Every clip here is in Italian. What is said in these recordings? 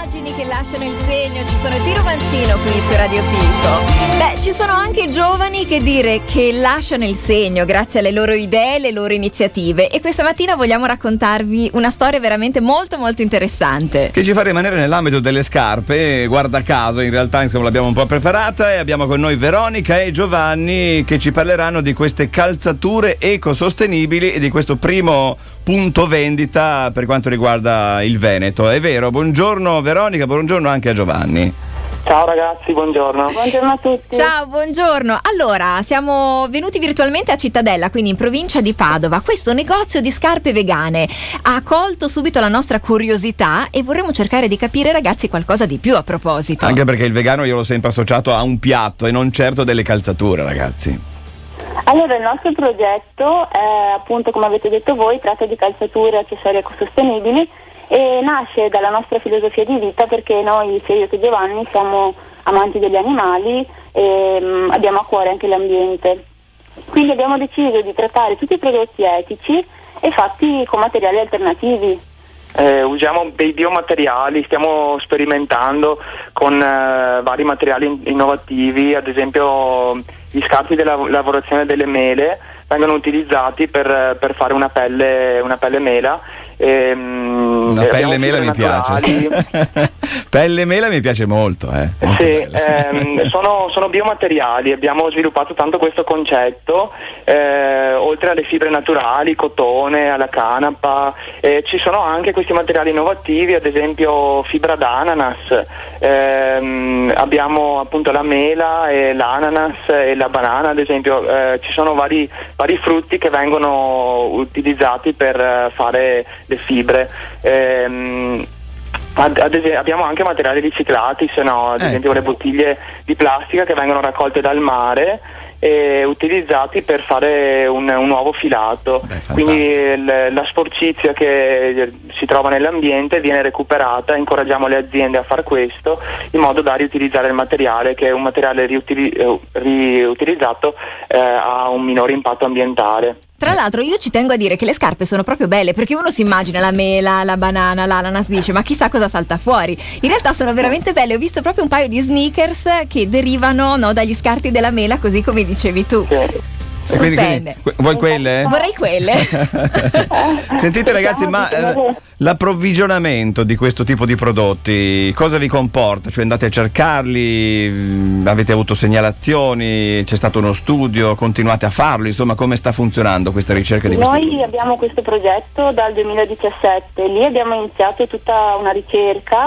Immagini che lasciano il segno, ci sono Tiro Mancino qui su Radio Picco. Beh, ci sono anche giovani che dire che lasciano il segno grazie alle loro idee e le loro iniziative, e questa mattina vogliamo raccontarvi una storia veramente molto molto interessante che ci fa rimanere nell'ambito delle scarpe. Guarda caso, in realtà insomma l'abbiamo un po' preparata e abbiamo con noi Veronica e Giovanni che ci parleranno di queste calzature ecosostenibili e di questo primo punto vendita per quanto riguarda il Veneto. È vero? Buongiorno Veronica, buongiorno anche a Giovanni. Ciao ragazzi, buongiorno. Buongiorno a tutti. Ciao, buongiorno. Allora, siamo venuti virtualmente a Cittadella, quindi in provincia di Padova. Questo negozio di scarpe vegane ha colto subito la nostra curiosità e vorremmo cercare di capire, ragazzi, qualcosa di più a proposito. Anche perché il vegano io l'ho sempre associato a un piatto e non certo delle calzature, ragazzi. Allora, il nostro progetto è, appunto, come avete detto voi, tratta di calzature e accessori ecosostenibili e nasce dalla nostra filosofia di vita, perché noi, sia io che Giovanni, siamo amanti degli animali e abbiamo a cuore anche l'ambiente. Quindi abbiamo deciso di trattare tutti i prodotti etici e fatti con materiali alternativi. Usiamo dei biomateriali, stiamo sperimentando con vari materiali innovativi, ad esempio gli scarti della lavorazione delle mele vengono utilizzati per fare una pelle mela. Una pelle mela mi piace. Pelle mela mi piace molto. Sì, sono biomateriali, abbiamo sviluppato tanto questo concetto, oltre alle fibre naturali, cotone, alla canapa, ci sono anche questi materiali innovativi, ad esempio fibra d'ananas, abbiamo appunto la mela e l'ananas e la banana, ad esempio, ci sono vari frutti che vengono utilizzati per fare le fibre. Abbiamo anche materiali riciclati, ad esempio le bottiglie di plastica che vengono raccolte dal mare e utilizzati per fare un nuovo filato. Quindi la sporcizia che si trova nell'ambiente viene recuperata. Incoraggiamo le aziende a fare questo in modo da riutilizzare il materiale, che è un materiale riutilizzato, ha un minore impatto ambientale. Tra l'altro io ci tengo a dire che le scarpe sono proprio belle, perché uno si immagina la mela, la banana, l'ananas, dice ma chissà cosa salta fuori. In realtà sono veramente belle, ho visto proprio un paio di sneakers che derivano, no, dagli scarti della mela, così come dicevi tu. Quindi, vuoi quelle? Vorrei quelle. Sentite ragazzi, ma l'approvvigionamento di questo tipo di prodotti cosa vi comporta? Cioè andate a cercarli, avete avuto segnalazioni, c'è stato uno studio, continuate a farlo, insomma come sta funzionando questa ricerca di questi prodotti? Noi abbiamo questo progetto dal 2017, lì abbiamo iniziato tutta una ricerca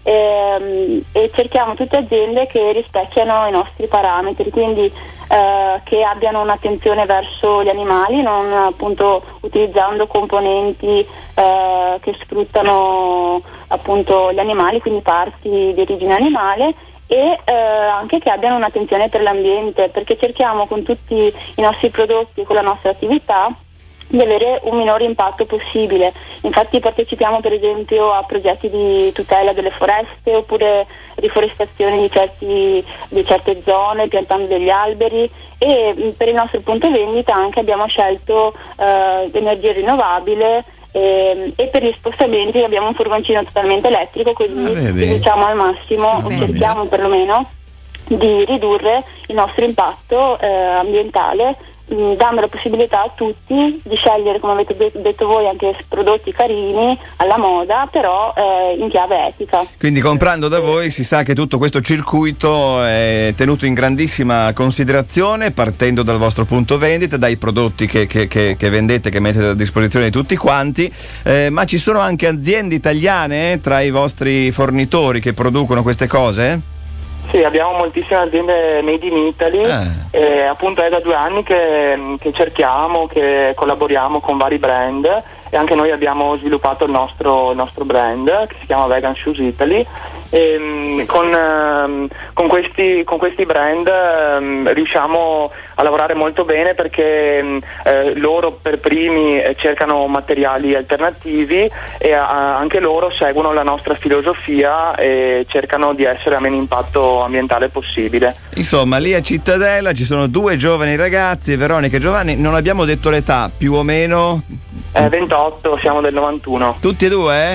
e cerchiamo tutte aziende che rispecchiano i nostri parametri, quindi che abbiano un'attenzione verso gli animali, non appunto utilizzando componenti che sfruttano appunto gli animali, quindi parti di origine animale, e anche che abbiano un'attenzione per l'ambiente, perché cerchiamo con tutti i nostri prodotti e con la nostra attività di avere un minore impatto possibile. Infatti partecipiamo per esempio a progetti di tutela delle foreste oppure riforestazione di certe zone, piantando degli alberi, e per il nostro punto vendita anche abbiamo scelto energia rinnovabile e per gli spostamenti abbiamo un furgoncino totalmente elettrico, così riduciamo al massimo, o cerchiamo perlomeno di ridurre il nostro impatto ambientale, dando la possibilità a tutti di scegliere, come avete detto voi, anche prodotti carini, alla moda, però in chiave etica. Quindi comprando da voi si sa che tutto questo circuito è tenuto in grandissima considerazione, partendo dal vostro punto vendita, dai prodotti che vendete, che mettete a disposizione di tutti quanti, ma ci sono anche aziende italiane tra i vostri fornitori che producono queste cose? Sì, abbiamo moltissime aziende made in Italy, appunto è da 2 anni che cerchiamo, che collaboriamo con vari brand, e anche noi abbiamo sviluppato il nostro brand che si chiama Vegan Shoes Italy, e con questi brand riusciamo a lavorare molto bene, perché loro per primi cercano materiali alternativi e anche loro seguono la nostra filosofia e cercano di essere a meno impatto ambientale possibile. Insomma, lì a Cittadella ci sono 2 giovani ragazzi, Veronica e Giovanni, non abbiamo detto l'età, più o meno? 28, siamo del 91. Tutti e 2?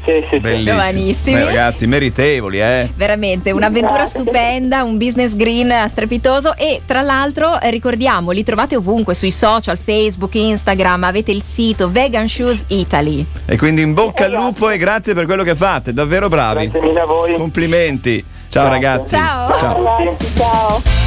Bellissimo. Giovanissimi. Ragazzi, meritevoli, Veramente un'avventura stupenda, un business green strepitoso. E tra l'altro ricordiamo, li trovate ovunque sui social, Facebook, Instagram, avete il sito Vegan Shoes Italy. E quindi in bocca al lupo e grazie per quello che fate, davvero bravi. Grazie mille a voi. Complimenti. Ciao ragazzi. Ciao. Ciao.